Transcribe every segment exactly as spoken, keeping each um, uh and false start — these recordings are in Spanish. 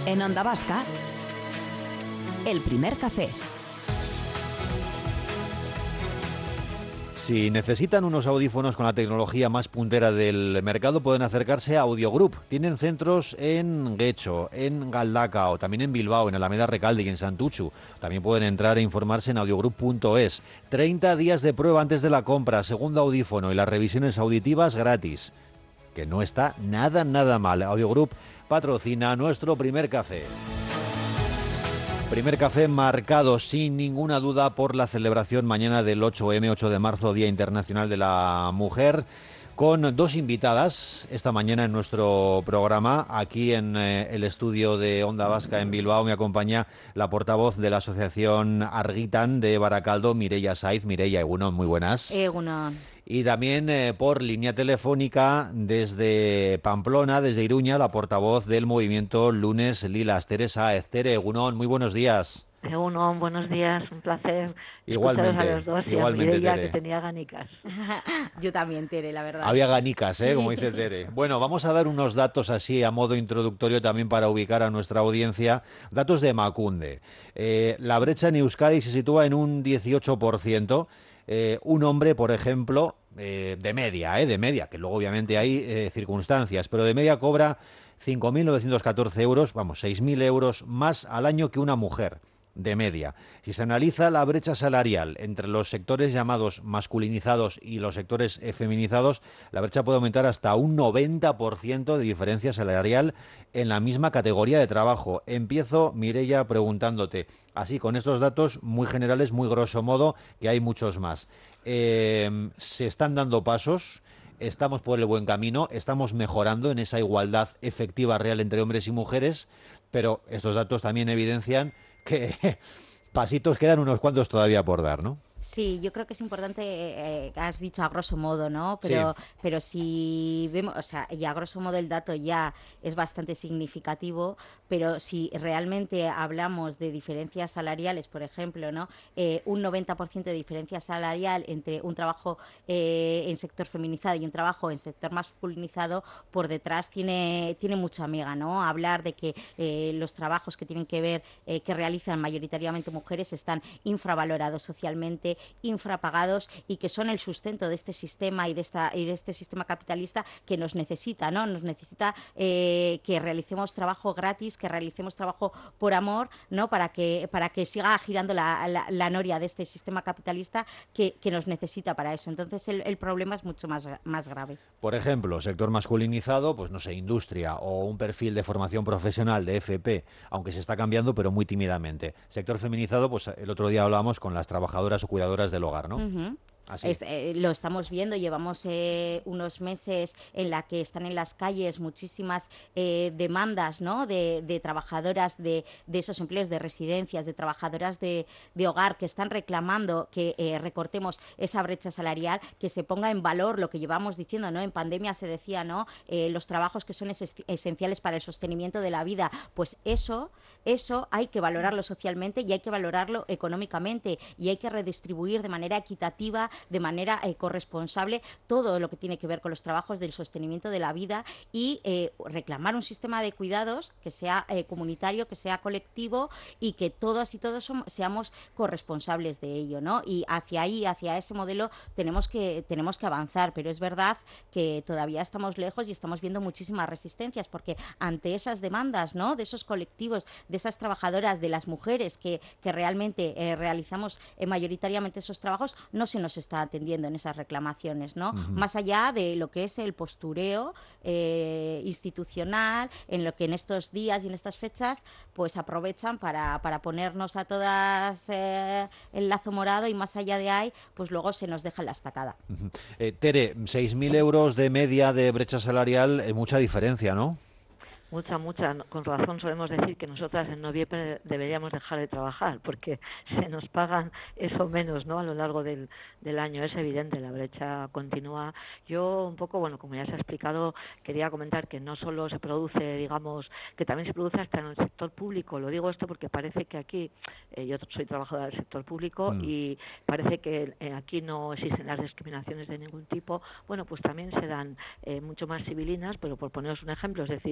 En Onda Vasca, El Primer Café. Si necesitan unos audífonos con la tecnología más puntera del mercado, pueden acercarse a Audiogroup. Tienen centros en Guecho, en Galdacao, también en Bilbao, en Alameda Recalde y en Santuchu. También pueden entrar e informarse en audiogroup punto es. treinta días de prueba antes de la compra, segundo audífono y las revisiones auditivas gratis. Que no está nada, nada mal. Audiogroup patrocina nuestro primer café. Primer café marcado sin ninguna duda por la celebración mañana del ocho eme, ocho de marzo, Día Internacional de la Mujer, con dos invitadas esta mañana en nuestro programa. Aquí en eh, el estudio de Onda Vasca en Bilbao me acompaña la portavoz de la asociación Argitan de Baracaldo, Mireia Saiz. Mireia, egunon, muy buenas. Egunon. Y también eh, por línea telefónica desde Pamplona, desde Iruña, la portavoz del movimiento Lunes Lilas, Tere Sáez. Tere, egunon, muy buenos días. Egunon, buenos días, un placer. Igualmente, a los dos, igualmente, y a Tere. Que tenía ganicas. Yo también, Tere, la verdad. Había ganicas, ¿eh? Sí. Como dice Tere. Bueno, vamos a dar unos datos así a modo introductorio también para ubicar a nuestra audiencia. Datos de Emakunde. Eh, la brecha en Euskadi se sitúa en un dieciocho por ciento. Eh, un hombre, por ejemplo, eh, de media, eh, de media, que luego obviamente hay eh, circunstancias, pero de media cobra cinco mil novecientos catorce euros, vamos, seis mil euros más al año que una mujer, de media. Si se analiza la brecha salarial entre los sectores llamados masculinizados y los sectores eh, feminizados, la brecha puede aumentar hasta un noventa por ciento de diferencia salarial en la misma categoría de trabajo. Empiezo, Mireia, preguntándote, así con estos datos muy generales, muy grosso modo, que hay muchos más. Eh, ¿Se están dando pasos? ¿Estamos por el buen camino? ¿Estamos mejorando en esa igualdad efectiva real entre hombres y mujeres? Pero estos datos también evidencian que pasitos quedan unos cuantos todavía por dar, ¿no? Sí, yo creo que es importante, eh, has dicho a grosso modo, ¿no? Pero, sí. pero si vemos, o sea, y a grosso modo el dato ya es bastante significativo, pero si realmente hablamos de diferencias salariales, por ejemplo, ¿no? Eh, un noventa por ciento de diferencia salarial entre un trabajo eh, en sector feminizado y un trabajo en sector masculinizado, por detrás tiene, tiene mucha amiga, ¿no? Hablar de que eh, los trabajos que tienen que ver, eh, que realizan mayoritariamente mujeres, están infravalorados socialmente, infrapagados y que son el sustento de este sistema y de esta y de este sistema capitalista que nos necesita, ¿no? Nos necesita eh, que realicemos trabajo gratis, que realicemos trabajo por amor, ¿no? Para que para que siga girando la, la, la noria de este sistema capitalista que, que nos necesita para eso. Entonces el, el problema es mucho más, más grave. Por ejemplo, sector masculinizado, pues no sé, industria o un perfil de formación profesional de F P, aunque se está cambiando, pero muy tímidamente. Sector feminizado, pues el otro día hablábamos con las trabajadoras o cuidadoras del hogar, ¿no? Uh-huh. Es, eh, lo estamos viendo, llevamos eh, unos meses en la que están en las calles muchísimas eh, demandas, ¿no? de, de trabajadoras de, de esos empleos de residencias, de trabajadoras de, de hogar que están reclamando que eh, recortemos esa brecha salarial, que se ponga en valor lo que llevamos diciendo, ¿no? En pandemia se decía, ¿no? Eh, los trabajos que son es esenciales para el sostenimiento de la vida, pues eso, eso hay que valorarlo socialmente y hay que valorarlo económicamente y hay que redistribuir de manera equitativa, de manera eh, corresponsable, todo lo que tiene que ver con los trabajos del sostenimiento de la vida y eh, reclamar un sistema de cuidados que sea eh, comunitario, que sea colectivo y que todas y todos somos, seamos corresponsables de ello, ¿no? Y hacia ahí, hacia ese modelo tenemos que, tenemos que avanzar, pero es verdad que todavía estamos lejos y estamos viendo muchísimas resistencias porque ante esas demandas, ¿no? De esos colectivos, de esas trabajadoras, de las mujeres que, que realmente eh, realizamos eh, mayoritariamente esos trabajos, no se nos está atendiendo en esas reclamaciones, ¿no? Uh-huh. Más allá de lo que es el postureo eh, institucional, en lo que en estos días y en estas fechas pues aprovechan para, para ponernos a todas eh, el lazo morado y más allá de ahí, pues luego se nos deja la estacada. Uh-huh. eh, Tere, seis mil euros de media de brecha salarial, eh, mucha diferencia, ¿no? Mucha, mucha. Con razón solemos decir que nosotras en noviembre deberíamos dejar de trabajar porque se nos pagan eso menos, ¿no? A lo largo del, del año. Es evidente, la brecha continúa. Yo un poco, bueno, como ya se ha explicado, quería comentar que no solo se produce, digamos, que también se produce hasta en el sector público. Lo digo esto porque parece que aquí, eh, yo soy trabajadora del sector público mm. y parece que eh, aquí no existen las discriminaciones de ningún tipo. Bueno, pues también se dan eh, mucho más civilinas, pero por poneros un ejemplo, es decir, que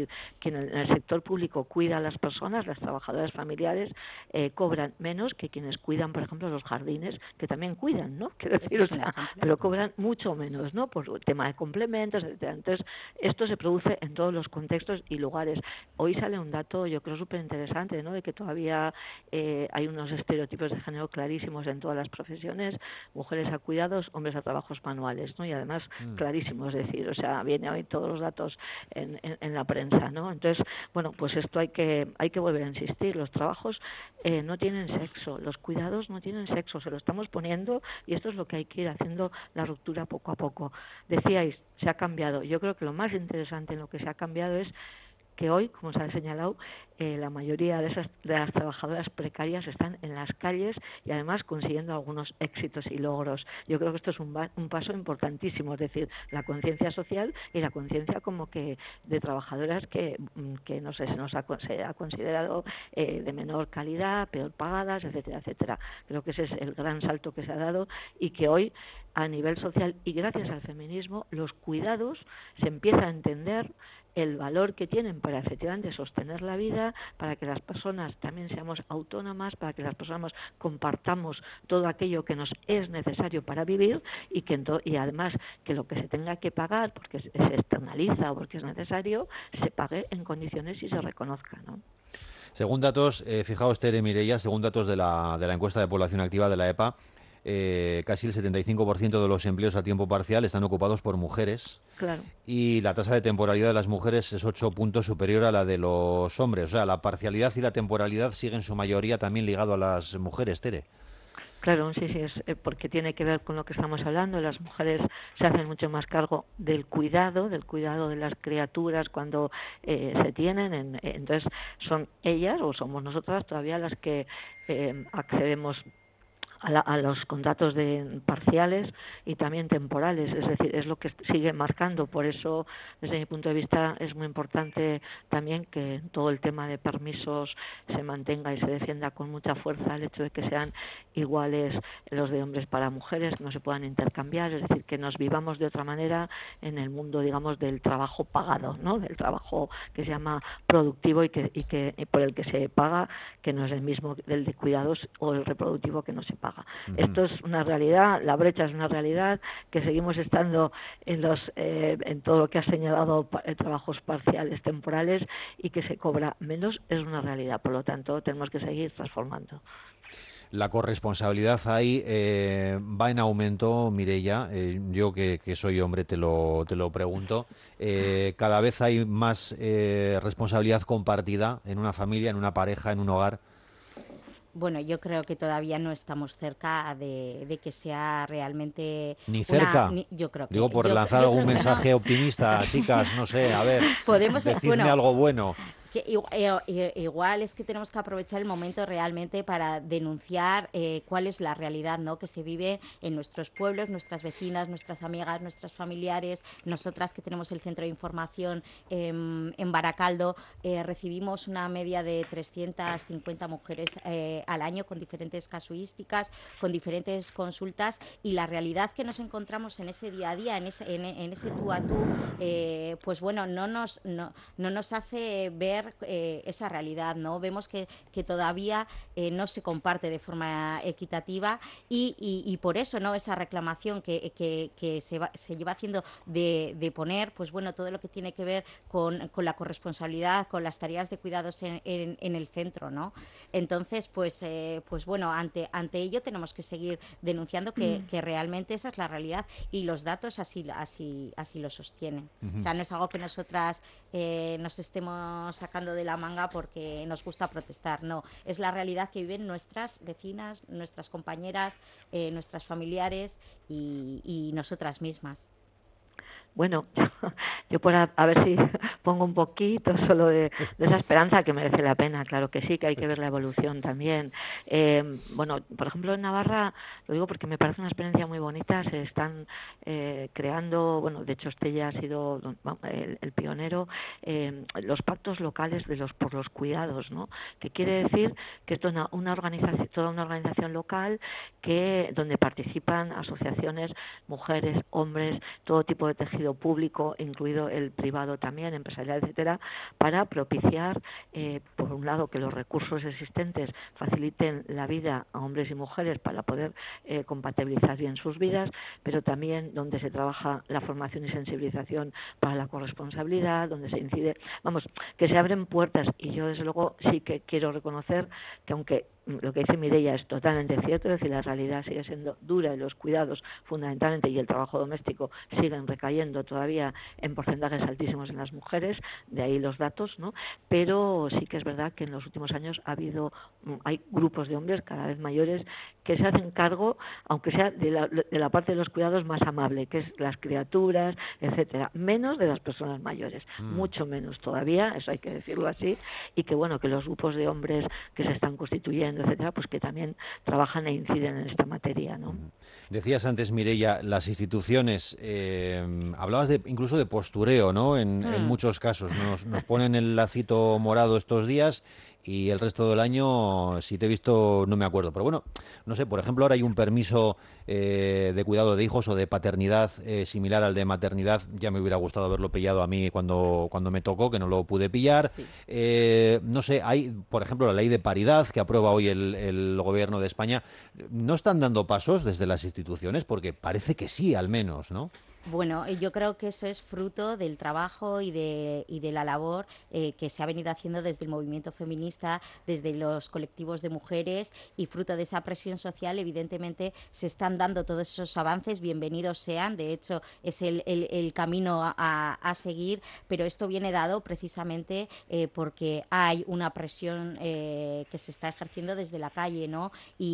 quien en el sector público cuida a las personas, las trabajadoras familiares, eh, cobran menos que quienes cuidan, por ejemplo, los jardines, que también cuidan, ¿no? Quiero decir, o sea, pero cobran mucho menos, ¿no? Por el tema de complementos, etcétera. Entonces, esto se produce en todos los contextos y lugares. Hoy sale un dato, yo creo, súper interesante, ¿no? De que todavía eh, hay unos estereotipos de género clarísimos en todas las profesiones, mujeres a cuidados, hombres a trabajos manuales, ¿no? Y además mm. clarísimos, es decir, o sea, viene hoy todos los datos en, en, en la prensa, ¿no? Entonces, bueno, pues esto hay que hay que volver a insistir, los trabajos eh, no tienen sexo, los cuidados no tienen sexo, se lo estamos poniendo y esto es lo que hay que ir haciendo la ruptura poco a poco. Decíais, se ha cambiado. Yo creo que lo más interesante en lo que se ha cambiado es que hoy, como se ha señalado, eh, la mayoría de esas de las trabajadoras precarias están en las calles y además consiguiendo algunos éxitos y logros. Yo creo que esto es un, un paso importantísimo, es decir, la conciencia social y la conciencia como que de trabajadoras que, que no sé, se nos ha, se ha considerado eh, de menor calidad, peor pagadas, etcétera, etcétera. Creo que ese es el gran salto que se ha dado y que hoy, a nivel social y gracias al feminismo, los cuidados se empieza a entender el valor que tienen para efectivamente sostener la vida, para que las personas también seamos autónomas, para que las personas compartamos todo aquello que nos es necesario para vivir y que y además que lo que se tenga que pagar porque se externaliza o porque es necesario, se pague en condiciones y se reconozca, ¿no? Según datos, eh, fijaos, Tere, Mireia, según datos de la, de la encuesta de población activa de la E P A, Eh, casi el setenta y cinco por ciento de los empleos a tiempo parcial están ocupados por mujeres. Claro. Y la tasa de temporalidad de las mujeres es ocho puntos superior a la de los hombres. O sea, la parcialidad y la temporalidad siguen en su mayoría también ligado a las mujeres, Tere. Claro, sí, sí, es porque tiene que ver con lo que estamos hablando. Las mujeres se hacen mucho más cargo del cuidado, del cuidado de las criaturas cuando eh, se tienen. En, entonces, son ellas o somos nosotras todavía las que eh, accedemos A, la, a los contratos de parciales y también temporales, es decir, es lo que sigue marcando. Por eso, desde mi punto de vista, es muy importante también que todo el tema de permisos se mantenga y se defienda con mucha fuerza el hecho de que sean iguales los de hombres para mujeres, que no se puedan intercambiar, es decir, que nos vivamos de otra manera en el mundo, digamos, del trabajo pagado, ¿no? Del trabajo que se llama productivo y que, y que y por el que se paga, que no es el mismo del de cuidados o el reproductivo que no se paga. Uh-huh. Esto es una realidad, la brecha es una realidad, que seguimos estando en los eh, en todo lo que ha señalado pa- trabajos parciales, temporales, y que se cobra menos, es una realidad. Por lo tanto, tenemos que seguir transformando. La corresponsabilidad ahí eh, va en aumento, Mireia. Eh, yo que, que soy hombre te lo, te lo pregunto. Eh, cada vez hay más eh, responsabilidad compartida en una familia, en una pareja, en un hogar. Bueno, yo creo que todavía no estamos cerca de, de que sea realmente... Ni cerca. Una, ni, yo creo que, Digo, por yo, lanzar yo algún mensaje no. optimista, chicas, no sé, a ver, Podemos, decidme bueno, algo bueno. Que igual es que tenemos que aprovechar el momento realmente para denunciar eh, cuál es la realidad, ¿no?, que se vive en nuestros pueblos, nuestras vecinas, nuestras amigas, nuestras familiares. Nosotras que tenemos el centro de información eh, en Baracaldo, eh, recibimos una media de trescientas cincuenta mujeres eh, al año con diferentes casuísticas, con diferentes consultas, y la realidad que nos encontramos en ese día a día, en ese, en, en ese tú a tú, eh, pues bueno, no nos, no, no nos hace ver Eh, esa realidad, ¿no? Vemos que, que todavía eh, no se comparte de forma equitativa y, y, y por eso, ¿no?, esa reclamación que, que, que se, va, se lleva haciendo de, de poner, pues bueno, todo lo que tiene que ver con, con la corresponsabilidad, con las tareas de cuidados en, en, en el centro, ¿no? Entonces, pues, eh, pues bueno, ante, ante ello tenemos que seguir denunciando que, mm. que realmente esa es la realidad y los datos así, así, así lo sostienen. Uh-huh. O sea, no es algo que nosotras eh, nos estemos sacando de la manga porque nos gusta protestar, no, es la realidad que viven nuestras vecinas, nuestras compañeras, eh, nuestras familiares y, y nosotras mismas. Bueno, yo por a, a ver si pongo un poquito solo de, de esa esperanza, que merece la pena, claro que sí, que hay que ver la evolución también. Eh, bueno, por ejemplo, en Navarra, lo digo porque me parece una experiencia muy bonita, se están eh, creando, bueno, de hecho Estella ha sido el, el pionero, eh, los pactos locales de los por los cuidados, ¿no? Que quiere decir que esto es una, una organización, toda una organización local que donde participan asociaciones, mujeres, hombres, todo tipo de tejido tejido público, incluido el privado también, empresarial, etcétera, para propiciar, eh, por un lado, que los recursos existentes faciliten la vida a hombres y mujeres para poder eh, compatibilizar bien sus vidas, pero también donde se trabaja la formación y sensibilización para la corresponsabilidad, donde se incide, vamos, que se abren puertas. Y yo, desde luego, sí que quiero reconocer que, aunque lo que dice Mireia es totalmente cierto, es decir, la realidad sigue siendo dura y los cuidados fundamentalmente y el trabajo doméstico siguen recayendo todavía en porcentajes altísimos en las mujeres, de ahí los datos, ¿no? Pero sí que es verdad que en los últimos años ha habido, hay grupos de hombres cada vez mayores que se hacen cargo, aunque sea de la, de la parte de los cuidados más amable, que es las criaturas, etcétera, menos de las personas mayores, mm. mucho menos todavía, eso hay que decirlo así, y que bueno, que los grupos de hombres que se están constituyendo, etcétera, pues que también trabajan e inciden en esta materia, ¿no? Decías antes, Mireia, las instituciones, eh, hablabas de incluso de postureo, ¿no? En, mm. en muchos casos nos, nos ponen el lacito morado estos días y el resto del año, si te he visto, no me acuerdo. Pero bueno, no sé, por ejemplo, ahora hay un permiso eh, de cuidado de hijos o de paternidad eh, similar al de maternidad. Ya me hubiera gustado haberlo pillado a mí cuando, cuando me tocó, que no lo pude pillar. Sí. Eh, no sé, hay, por ejemplo, la ley de paridad que aprueba hoy el, el Gobierno de España. ¿No están dando pasos desde las instituciones? Porque parece que sí, al menos, ¿no? Bueno, yo creo que eso es fruto del trabajo y de, y de la labor eh, que se ha venido haciendo desde el movimiento feminista, desde los colectivos de mujeres, y fruto de esa presión social, evidentemente, se están dando todos esos avances, bienvenidos sean, de hecho, es el, el, el camino a, a seguir, pero esto viene dado precisamente eh, porque hay una presión eh, que se está ejerciendo desde la calle, ¿no?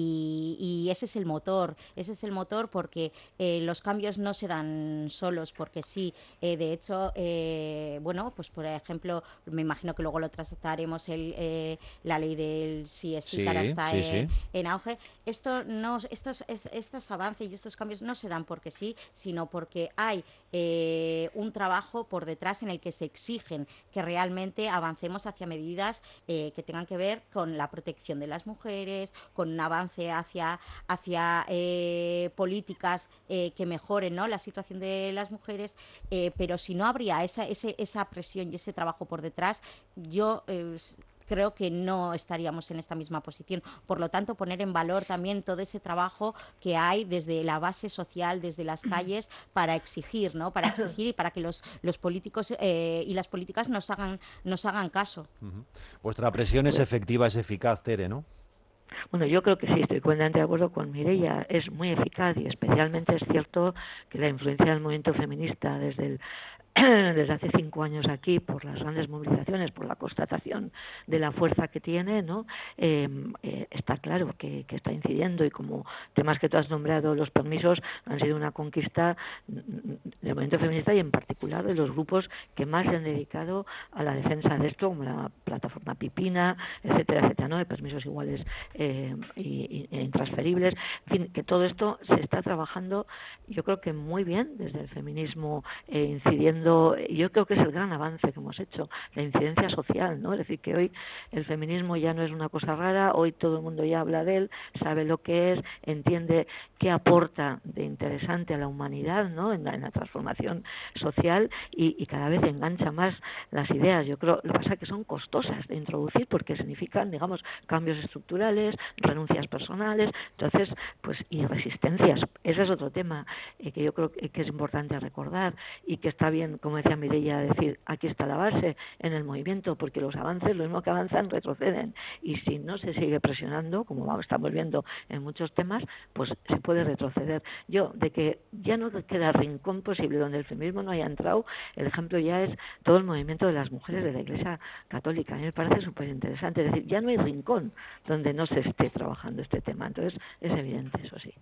Y, y ese es el motor, ese es el motor porque eh, los cambios no se dan solos porque sí, eh, de hecho, eh, bueno, pues por ejemplo, me imagino que luego lo trataremos, el, eh, la ley del sí es sí, sí que ahora está sí, en, sí. en auge. Esto no, estos, es, estos avances y estos cambios no se dan porque sí, sino porque hay eh, un trabajo por detrás en el que se exigen que realmente avancemos hacia medidas eh, que tengan que ver con la protección de las mujeres, con un avance hacia, hacia eh, políticas eh, que mejoren, ¿no?, la situación de las mujeres, eh, pero si no habría esa, ese, esa presión y ese trabajo por detrás, yo eh, creo que no estaríamos en esta misma posición. Por lo tanto, poner en valor también todo ese trabajo que hay desde la base social, desde las calles, para exigir, ¿no? Para exigir y para que los, los políticos eh, y las políticas nos hagan, nos hagan caso. Uh-huh. Vuestra presión es efectiva, es eficaz, Tere, ¿no? Bueno, yo creo que sí, estoy completamente de acuerdo con Mireia, es muy eficaz y especialmente es cierto que la influencia del movimiento feminista desde el desde hace cinco años aquí, por las grandes movilizaciones, por la constatación de la fuerza que tiene, ¿no? Eh, eh, está claro que, que está incidiendo, y como temas que tú has nombrado, los permisos han sido una conquista del movimiento feminista y en particular de los grupos que más se han dedicado a la defensa de esto, como la plataforma Pipina, etcétera, etcétera, ¿no? De permisos iguales eh, y, y intransferibles, en fin, que todo esto se está trabajando, yo creo que muy bien desde el feminismo, eh, incidiendo. Yo creo que es el gran avance que hemos hecho, la incidencia social, ¿no? Es decir, que hoy el feminismo ya no es una cosa rara, hoy todo el mundo ya habla de él, sabe lo que es, entiende qué aporta de interesante a la humanidad, ¿no?, en la, en la transformación social, y, y cada vez engancha más las ideas. Yo creo, lo que pasa es que son costosas de introducir porque significan, digamos, cambios estructurales, renuncias personales, entonces, pues, y resistencias. Ese es otro tema eh, que yo creo que, que es importante recordar y que está bien, como decía Mireia, decir, aquí está la base en el movimiento, porque los avances, lo mismo que avanzan, retroceden, y si no se sigue presionando, como estamos viendo en muchos temas, pues se puede retroceder. Yo, de que ya no queda rincón posible donde el feminismo no haya entrado, el ejemplo ya es todo el movimiento de las mujeres de la Iglesia Católica. A mí me parece súper interesante, es decir, ya no hay rincón donde no se esté trabajando este tema, entonces es evidente, eso sí.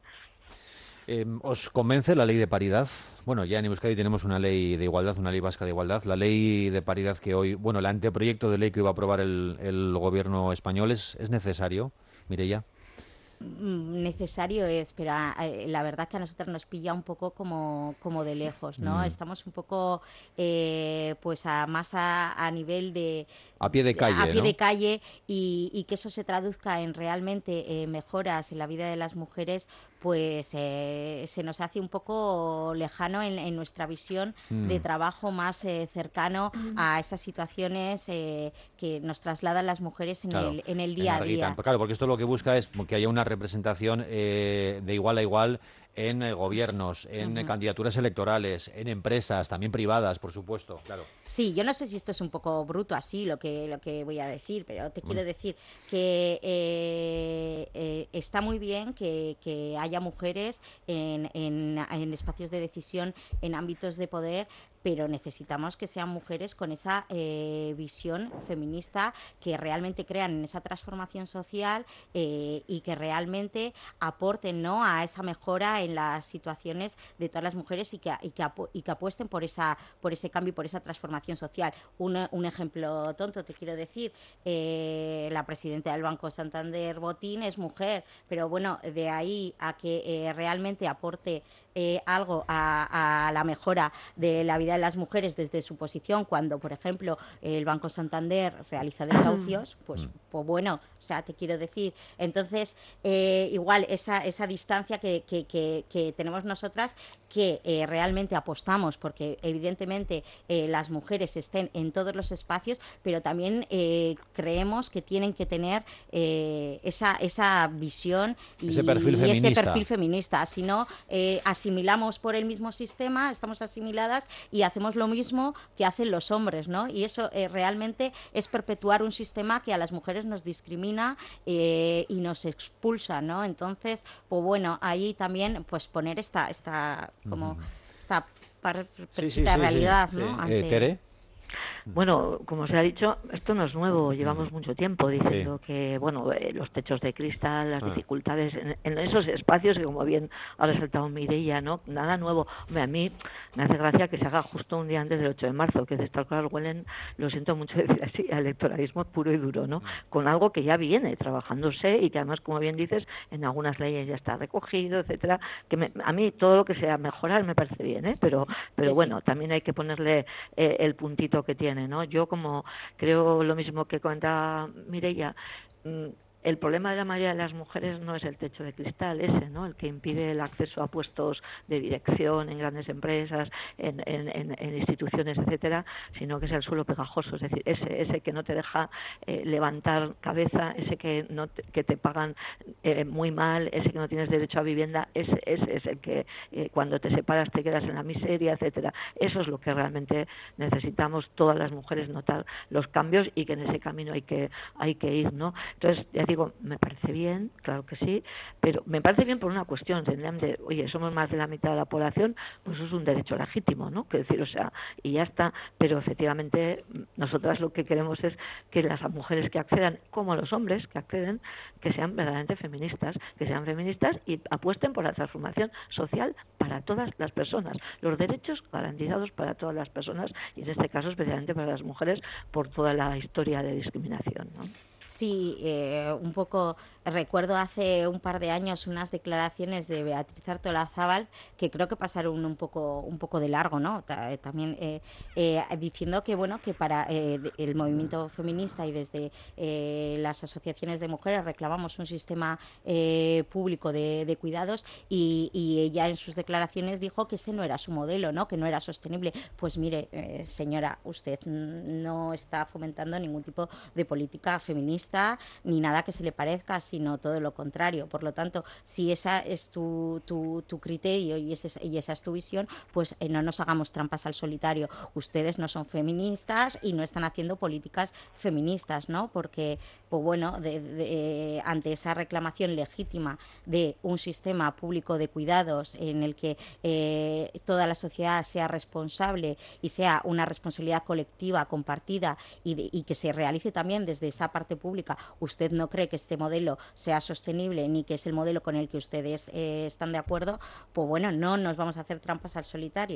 Eh, ¿Os convence la ley de paridad? Bueno, ya en Euskadi tenemos una ley de igualdad, una ley vasca de igualdad. La ley de paridad que hoy, bueno, el anteproyecto de ley que iba a aprobar el, el gobierno español, ¿es, es necesario, Mireia? Necesario es, pero eh, la verdad que a nosotros nos pilla un poco como, como de lejos, ¿no? Mm. Estamos un poco eh, pues a más a, a nivel de... A pie de calle, A pie ¿no? de calle, y, y que eso se traduzca en realmente eh, mejoras en la vida de las mujeres, pues eh, se nos hace un poco lejano en, en nuestra visión mm. de trabajo más eh, cercano a esas situaciones eh, que nos trasladan las mujeres en, claro, el, en el día a día. Claro, porque esto lo que busca es que haya una representación eh, de igual a igual en eh, gobiernos, en uh-huh. candidaturas electorales, en empresas, también privadas, por supuesto, claro. Sí, yo no sé si esto es un poco bruto así lo que lo que voy a decir, pero te quiero decir que eh, eh, está muy bien que, que haya mujeres en, en, en espacios de decisión, en ámbitos de poder, pero necesitamos que sean mujeres con esa eh, visión feminista, que realmente crean en esa transformación social eh, y que realmente aporten, ¿no?, a esa mejora en las situaciones de todas las mujeres y que, y que, apu- y que apuesten por esa por ese cambio y por esa transformación social. Un, un ejemplo tonto, te quiero decir, eh, la presidenta del Banco Santander, Botín, es mujer, pero bueno, de ahí a que eh, realmente aporte eh, algo a, a la mejora de la vida de las mujeres desde su posición, cuando, por ejemplo, el Banco Santander realiza desahucios, pues, pues bueno, o sea, te quiero decir, entonces, eh, igual esa, esa distancia que, que, que, que tenemos nosotras, que eh, realmente apostamos porque evidentemente eh, las mujeres estén en todos los espacios, pero también eh, creemos que tienen que tener eh, esa, esa visión y ese perfil y feminista. ese perfil feminista. Si no, eh, asimilamos por el mismo sistema, estamos asimiladas y hacemos lo mismo que hacen los hombres, ¿no? Y eso eh, realmente es perpetuar un sistema que a las mujeres nos discrimina eh, y nos expulsa, ¿no? Entonces, pues bueno, ahí también pues poner esta esta como uh-huh. esta perspectiva sí, sí, sí, realidad, sí, ¿no? Sí. Ante... Eh, Tere. Bueno, como se ha dicho, esto no es nuevo, llevamos mucho tiempo diciendo sí. que, bueno, eh, los techos de cristal, las ah. dificultades en, en esos espacios, que como bien ha resaltado Mireia, ¿no? Nada nuevo. Hombre, a mí me hace gracia que se haga justo un día antes del ocho de marzo, que de estar claro, huelen, lo siento mucho decir así, a electoralismo puro y duro, ¿no? Con algo que ya viene trabajándose y que además, como bien dices, en algunas leyes ya está recogido, etcétera, que me, a mí todo lo que sea mejorar me parece bien, ¿eh? Pero, pero sí, bueno, sí. también hay que ponerle eh, el puntito que tiene, ¿no? Yo, como creo lo mismo que comentaba Mireia, el problema de la mayoría de las mujeres no es el techo de cristal ese, ¿no? El que impide el acceso a puestos de dirección en grandes empresas, en, en, en, en instituciones, etcétera, sino que es el suelo pegajoso, es decir, ese ese que no te deja eh, levantar cabeza, ese que no te, que te pagan eh, muy mal, ese que no tienes derecho a vivienda, ese, ese es el que eh, cuando te separas te quedas en la miseria, etcétera. Eso es lo que realmente necesitamos todas las mujeres, notar los cambios y que en ese camino hay que hay que ir, ¿no? Entonces, ya digo, me parece bien, claro que sí, pero me parece bien por una cuestión, tendrían de, oye, somos más de la mitad de la población, pues eso es un derecho legítimo, ¿no? Quiero decir, o sea, y ya está, pero efectivamente nosotras lo que queremos es que las mujeres que accedan, como los hombres que acceden, que sean verdaderamente feministas, que sean feministas y apuesten por la transformación social para todas las personas, los derechos garantizados para todas las personas y en este caso especialmente para las mujeres por toda la historia de discriminación, ¿no? Sí, eh, un poco recuerdo hace un par de años unas declaraciones de Beatriz Artolazábal que creo que pasaron un poco un poco de largo, ¿no? También eh, eh, diciendo que bueno que para eh, el movimiento feminista y desde eh, las asociaciones de mujeres reclamamos un sistema eh, público de, de cuidados y, y ella en sus declaraciones dijo que ese no era su modelo, ¿no? Que no era sostenible. Pues mire, eh, señora, usted no está fomentando ningún tipo de política feminista ni nada que se le parezca, sino todo lo contrario. Por lo tanto, si esa es tu, tu, tu criterio y, ese, y esa es tu visión, pues eh, no nos hagamos trampas al solitario. Ustedes no son feministas y no están haciendo políticas feministas, ¿no? Porque, pues bueno, de, de, eh, ante esa reclamación legítima de un sistema público de cuidados en el que eh, toda la sociedad sea responsable y sea una responsabilidad colectiva, compartida y, de, y que se realice también desde esa parte pública, ¿usted no cree que este modelo sea sostenible ni que es el modelo con el que ustedes eh, están de acuerdo? Pues bueno, no nos vamos a hacer trampas al solitario.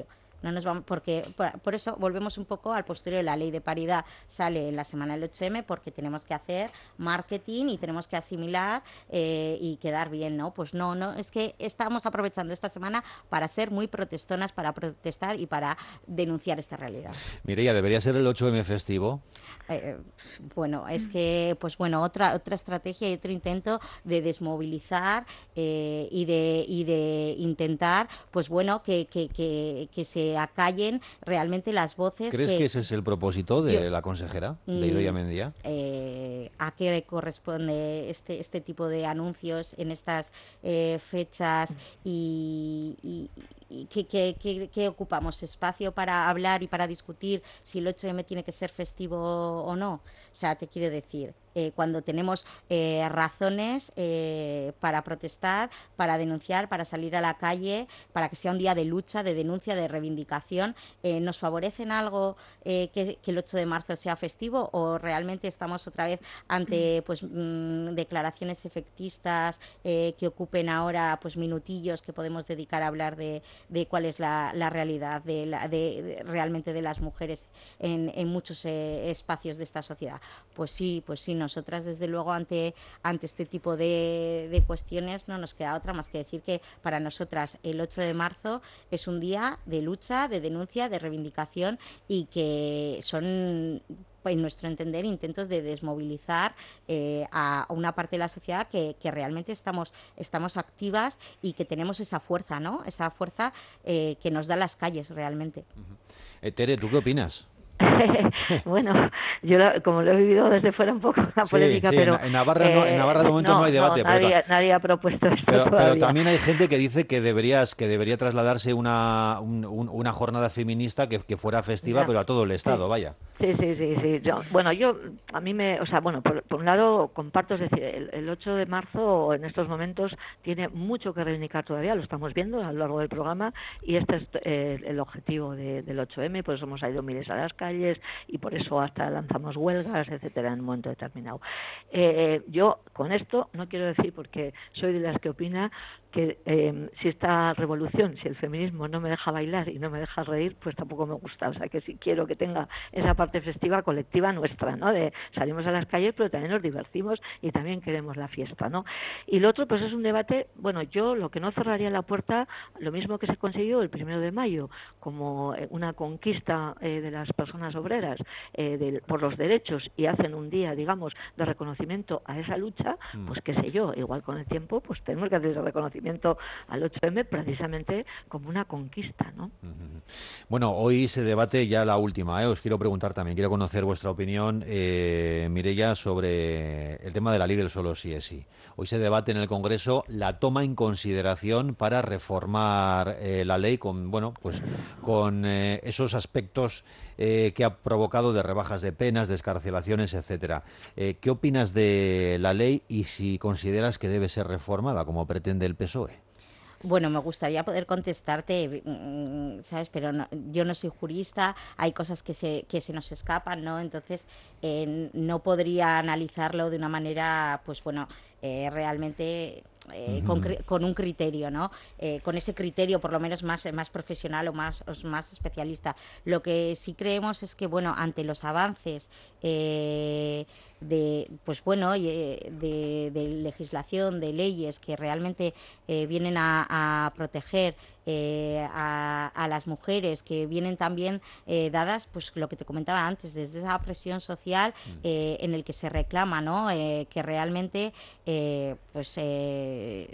no nos vamos, porque por, por eso volvemos un poco al posterior. La ley de paridad sale en la semana del ocho eme porque tenemos que hacer marketing y tenemos que asimilar eh, y quedar bien, ¿no? Pues no, no, es que estamos aprovechando esta semana para ser muy protestonas, para protestar y para denunciar esta realidad. Mireia, ¿debería ser el ocho eme festivo? Eh, bueno, es que, pues bueno, otra otra estrategia y otro intento de desmovilizar eh, y de y de intentar, pues bueno, que, que, que, que se acallen realmente las voces. ¿Crees que, que ese es el propósito de yo, la consejera, de mm, Idoia Mendia? Eh, ¿A qué corresponde este este tipo de anuncios en estas eh, fechas y, y, y que, que, que, que ocupamos espacio para hablar y para discutir si el ocho eme tiene que ser festivo o no? O sea, te quiero decir, eh, cuando tenemos eh, razones eh, para protestar, para denunciar, para salir a la calle, para que sea un día de lucha, de denuncia, de reivindicación, eh, ¿nos favorecen algo eh, que, que el ocho de marzo sea festivo o realmente estamos otra vez ante pues mmm, declaraciones efectistas eh, que ocupen ahora pues minutillos que podemos dedicar a hablar de, de cuál es la, la realidad de, la, de, de realmente de las mujeres en, en muchos eh, espacios de esta sociedad? Pues sí, pues sí, nosotras desde luego ante, ante este tipo de, de cuestiones no nos queda otra más que decir que para nosotras el ocho de marzo es un día de lucha, de denuncia, de reivindicación y que son, en nuestro entender, intentos de desmovilizar eh, a una parte de la sociedad que, que realmente estamos, estamos activas y que tenemos esa fuerza, ¿no? Esa fuerza eh, que nos da las calles realmente. Uh-huh. eh, Tere, ¿tú qué opinas? Bueno, yo la, como lo he vivido desde fuera un poco la sí, polémica, sí, pero en, en Navarra eh, no, en Navarra de momento no, no hay debate, no, nadie, pero, nadie ha propuesto esto pero, todavía. pero también hay gente que dice que deberías que debería trasladarse una un, un, una jornada feminista que, que fuera festiva, ya, pero a todo el estado, sí. vaya. Sí, sí, sí, sí. Yo, bueno, yo a mí me, o sea, bueno, por, por un lado comparto, es decir, el, el ocho de marzo en estos momentos tiene mucho que reivindicar todavía, lo estamos viendo a lo largo del programa y este es eh, el objetivo de, del ocho eme, por eso hemos ido miles a las calles y por eso hasta lanzamos huelgas, etcétera, en un momento determinado. Eh, yo con esto no quiero decir, porque soy de las que opina que eh, si esta revolución, si el feminismo no me deja bailar y no me deja reír, pues tampoco me gusta. O sea, que sí quiero que tenga esa parte festiva colectiva nuestra, ¿no? De salimos a las calles, pero también nos divertimos y también queremos la fiesta, ¿no? Y lo otro, pues es un debate, bueno, yo lo que no cerraría la puerta, lo mismo que se consiguió el primero de mayo, como una conquista eh, de las personas obreras eh, de, por los derechos y hacen un día, digamos, de reconocimiento a esa lucha, pues qué sé yo, igual con el tiempo, pues tenemos que hacer ese reconocimiento al ocho eme precisamente como una conquista, ¿no? Bueno, hoy se debate ya la última, ¿eh? Os quiero preguntar también, quiero conocer vuestra opinión, eh, Mireia, sobre el tema de la ley del solo sí es sí. Hoy se debate en el Congreso la toma en consideración para reformar eh, la ley con, bueno, pues con eh, esos aspectos eh, que ha provocado de rebajas de penas, de excarcelaciones, etcétera. Eh, ¿Qué opinas de la ley y si consideras que debe ser reformada, como pretende el P S O E? Bueno, me gustaría poder contestarte, ¿sabes? Pero no, yo no soy jurista, hay cosas que se, que se nos escapan, ¿no? Entonces, eh, no podría analizarlo de una manera, pues bueno, eh, realmente... Eh, uh-huh. con, con un criterio, ¿no? Eh, con ese criterio por lo menos más, más profesional o más, o más especialista. Lo que sí creemos es que, bueno, ante los avances eh, de, pues bueno, de, de legislación, de leyes que realmente eh, vienen a, a proteger eh, a, a las mujeres, que vienen también eh, dadas, pues lo que te comentaba antes, desde esa presión social eh, en el que se reclama, ¿no? Eh, que realmente, eh, pues, eh,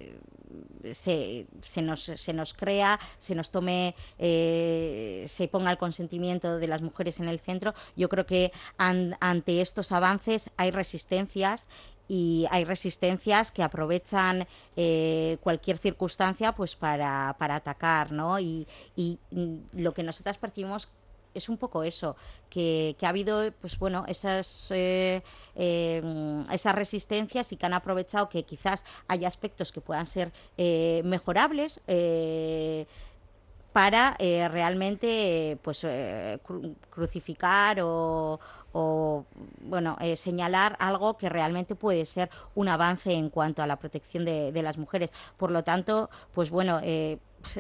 Se, se, nos, se nos crea, se nos tome, eh, se ponga el consentimiento de las mujeres en el centro. Yo creo que an, ante estos avances hay resistencias y hay resistencias que aprovechan eh, cualquier circunstancia pues para, para atacar, ¿no? Y, y lo que nosotras percibimos es un poco eso, que, que ha habido, pues bueno, esas eh, eh, esas resistencias y que han aprovechado que quizás haya aspectos que puedan ser eh, mejorables eh, para eh, realmente pues eh, cru- crucificar o, o bueno, eh, señalar algo que realmente puede ser un avance en cuanto a la protección de, de las mujeres. Por lo tanto, pues bueno, eh,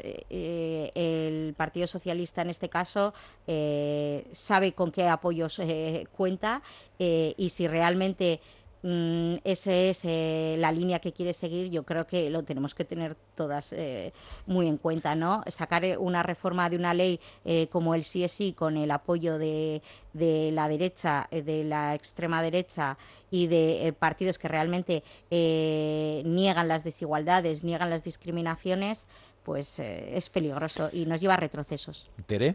Eh, el Partido Socialista en este caso eh, sabe con qué apoyos eh, cuenta eh, y si realmente mm, esa es eh, la línea que quiere seguir, yo creo que lo tenemos que tener todas eh, muy en cuenta, ¿no? Sacar una reforma de una ley eh, como el sí es sí con el apoyo de, de la derecha, de la extrema derecha y de eh, partidos que realmente eh, niegan las desigualdades, niegan las discriminaciones, pues eh, es peligroso y nos lleva a retrocesos. ¿Tere?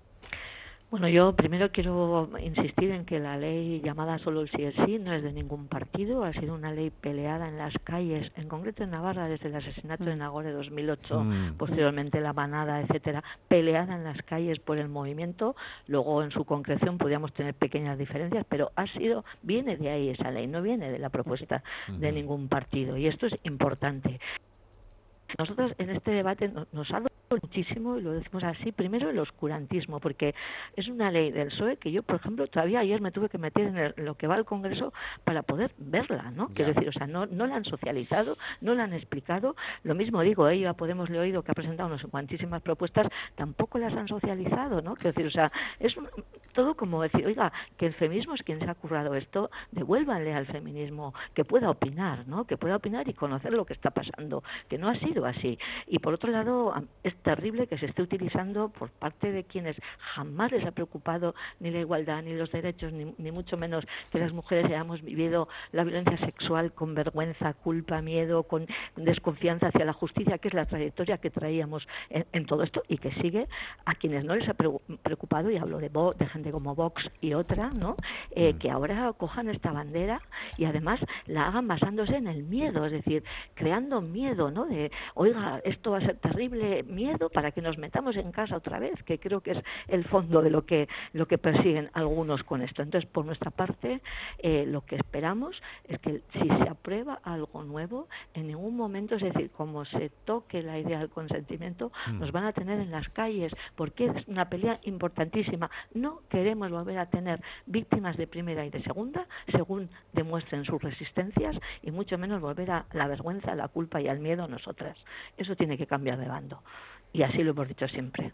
Bueno, yo primero quiero insistir en que la ley llamada solo el sí es sí no es de ningún partido, ha sido una ley peleada en las calles, en concreto en Navarra desde el asesinato de Nagore dos mil ocho, mm. posteriormente la manada, etcétera, peleada en las calles por el movimiento. Luego en su concreción podríamos tener pequeñas diferencias, pero ha sido, viene de ahí esa ley, no viene de la propuesta uh-huh. de ningún partido, y esto es importante. Nosotros en este debate nos ha dado muchísimo, y lo decimos así, primero el oscurantismo, porque es una ley del P S O E que yo, por ejemplo, todavía ayer me tuve que meter en, el, en lo que va al Congreso para poder verla, ¿no? Quiero decir, o sea, no, no la han socializado, no la han explicado. Lo mismo digo, ¿eh? Yo a Podemos le he oído que ha presentado unas cuantísimas propuestas, tampoco las han socializado, ¿no? Quiero decir, o sea, es un, todo como decir, oiga, que el feminismo es quien se ha currado esto, devuélvanle al feminismo que pueda opinar, ¿no? Que pueda opinar y conocer lo que está pasando, que no ha sido así. Y por otro lado, es terrible que se esté utilizando por parte de quienes jamás les ha preocupado ni la igualdad, ni los derechos, ni, ni mucho menos que las mujeres hayamos vivido la violencia sexual con vergüenza, culpa, miedo, con desconfianza hacia la justicia, que es la trayectoria que traíamos en, en todo esto, y que sigue a quienes no les ha preocupado, y hablo de, Vo, de gente como Vox y otra, ¿no? Eh, que ahora cojan esta bandera y además la hagan basándose en el miedo, es decir, creando miedo, ¿no? De, oiga, esto va a ser terrible, miedo para que nos metamos en casa otra vez, que creo que es el fondo de lo que lo que persiguen algunos con esto. Entonces, por nuestra parte, eh, lo que esperamos es que si se aprueba algo nuevo, en ningún momento, es decir, como se toque la idea del consentimiento, mm. nos van a tener en las calles, porque es una pelea importantísima. No queremos volver a tener víctimas de primera y de segunda, según demuestren sus resistencias, y mucho menos volver a la vergüenza, a la culpa y al miedo a nosotras. Eso tiene que cambiar de bando. Y así lo hemos dicho siempre.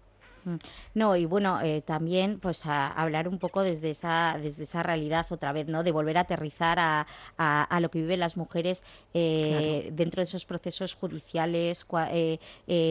No, y bueno, eh, también pues a, a hablar un poco desde esa desde esa realidad otra vez, ¿no? De volver a aterrizar a, a, a lo que viven las mujeres eh, claro. dentro de esos procesos judiciales, cua, eh,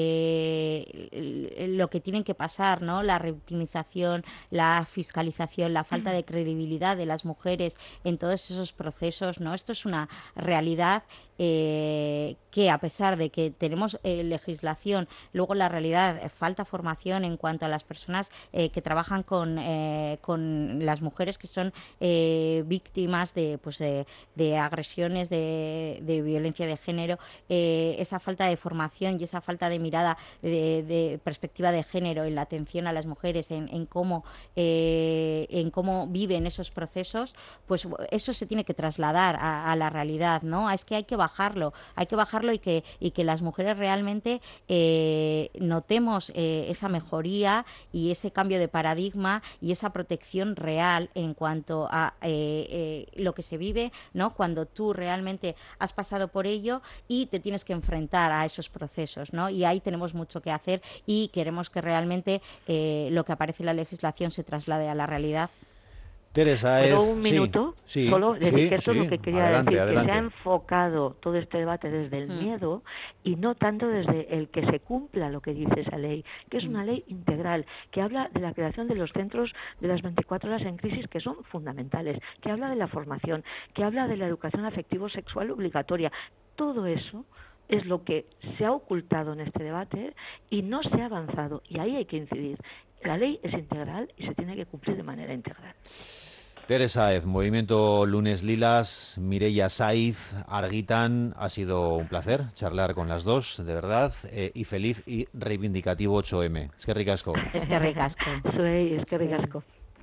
eh, lo que tienen que pasar, ¿no? La revictimización, la fiscalización, la falta de credibilidad de las mujeres en todos esos procesos, ¿no? Esto es una realidad eh, que, a pesar de que tenemos eh, legislación, luego la realidad eh, falta formación en cuanto a las personas eh, que trabajan con, eh, con las mujeres que son eh, víctimas de, pues de, de agresiones, de, de violencia de género, eh, esa falta de formación y esa falta de mirada, de, de perspectiva de género en la atención a las mujeres, en, en, cómo, eh, en cómo viven esos procesos, pues eso se tiene que trasladar a, a la realidad, ¿no? Es que hay que bajarlo, hay que bajarlo y que, y que las mujeres realmente eh, notemos eh, esa mejoría y ese cambio de paradigma y esa protección real en cuanto a eh, eh, lo que se vive, ¿no? Cuando tú realmente has pasado por ello y te tienes que enfrentar a esos procesos, ¿no? Y ahí tenemos mucho que hacer y queremos que realmente eh, lo que aparece en la legislación se traslade a la realidad. Teresa, ¿Puedo un minuto? Sí, sí, solo decir sí, que eso sí. es lo que quería Adelante, decir, adelante. que se ha enfocado todo este debate desde el mm. miedo y no tanto desde el que se cumpla lo que dice esa ley, que es una ley integral, que habla de la creación de los centros de las veinticuatro horas en crisis, que son fundamentales, que habla de la formación, que habla de la educación afectivo-sexual obligatoria. Todo eso es lo que se ha ocultado en este debate y no se ha avanzado, y ahí hay que incidir. La ley es integral y se tiene que cumplir de manera integral. Teresa Saez, Movimiento Lunes Lilas, Mireia Saiz, Argitan, ha sido un placer charlar con las dos, de verdad, eh, y feliz y reivindicativo ocho eme. Es que ricasco. Es que ricasco. Soy, es que ricasco.